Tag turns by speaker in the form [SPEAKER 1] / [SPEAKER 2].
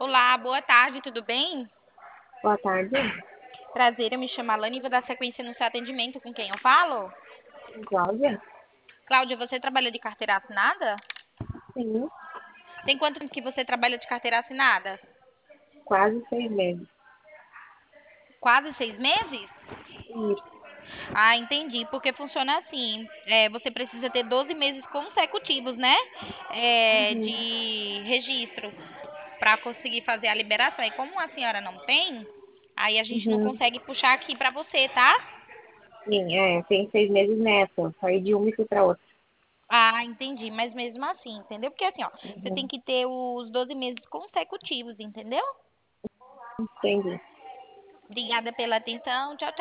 [SPEAKER 1] Olá, boa tarde, tudo bem?
[SPEAKER 2] Boa tarde,
[SPEAKER 1] Prazer, eu me chamo Alane e vou dar sequência no seu atendimento com quem eu falo.
[SPEAKER 2] Cláudia.
[SPEAKER 1] Cláudia, você trabalha de carteira assinada?
[SPEAKER 2] Sim,
[SPEAKER 1] Tem quanto tempo que você trabalha de carteira assinada?
[SPEAKER 2] quase 6 meses.
[SPEAKER 1] Quase 6 meses?
[SPEAKER 2] Isso.
[SPEAKER 1] Ah, entendi, porque funciona assim, você precisa ter 12 meses consecutivos, né?
[SPEAKER 2] Uhum.
[SPEAKER 1] De registro para conseguir fazer a liberação. E como a senhora não tem, aí a gente não
[SPEAKER 2] Uhum.
[SPEAKER 1] consegue puxar aqui para você, tá?
[SPEAKER 2] Sim, tem 6 meses nessa. Saí de uma e fui para outra.
[SPEAKER 1] Ah, entendi. Mas mesmo assim, entendeu? Porque assim, ó, você tem
[SPEAKER 2] Uhum.
[SPEAKER 1] que ter os 12 meses consecutivos, entendeu?
[SPEAKER 2] Entendi.
[SPEAKER 1] Obrigada pela atenção. Tchau, tchau.